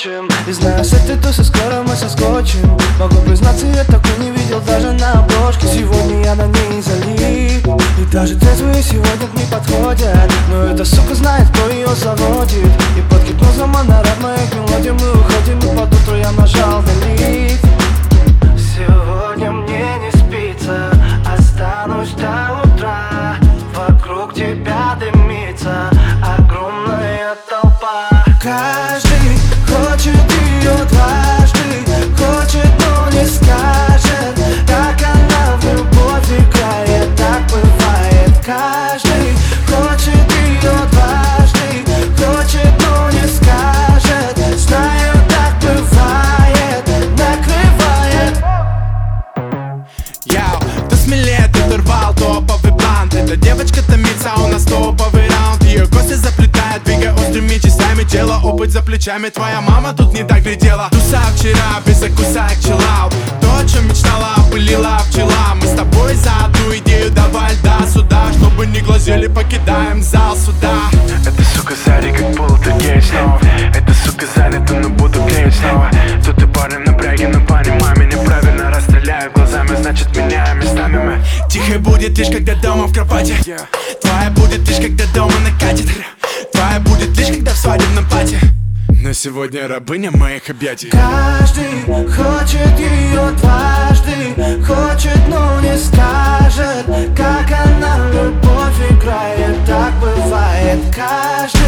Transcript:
скотчем. И знаю, с этой тусы скоро мы соскочим. Могу признаться, я такой не видел даже на обложке. Сегодня я на ней залип. И даже трезвые сегодня не подходят. Но эта сука знает, кто ее заводит. И под гипнозом она рад моих мелодий. Мы уходим, и под утро я нажал delete. Сегодня мне не спится, останусь до утра. Вокруг тебя дымится огромная толпа. Каждый хочет ее дважды, хочет, но не скажет, как она в любовь играет, так бывает. Каждый хочет ее дважды, хочет, но не скажет, знаю, так бывает, накрывает. Яу, кто смелее, тот урвал топовый блант. Эта девочка томится, у нас топовый раунд. Ее косы заплетает, двигая острыми частями тела. Опыт за плечами, твоя мама тут не так глядела. Туса вчера, без закуса чиллаут. То, о чем мечтала, опылила пчела. Мы с тобой за одну идею, давай льда сюда. Чтобы не глазели, покидаем зал суда. Эта сука сзади как полтергейст снова. Эта сука занята, но буду клеить снова. Тут и пары напряги, но понимай меня правильно. Расстреляю глазами, значит меняем местами мы. Тихо будет лишь когда дома в кровати. Твоя будет лишь когда дома накатит. Твоя будет лишь когда в свадебном платье. Но сегодня рабыня моих объятий. Каждый хочет ее дважды, хочет, но не скажет, как она в любовь играет, так бывает. Каждый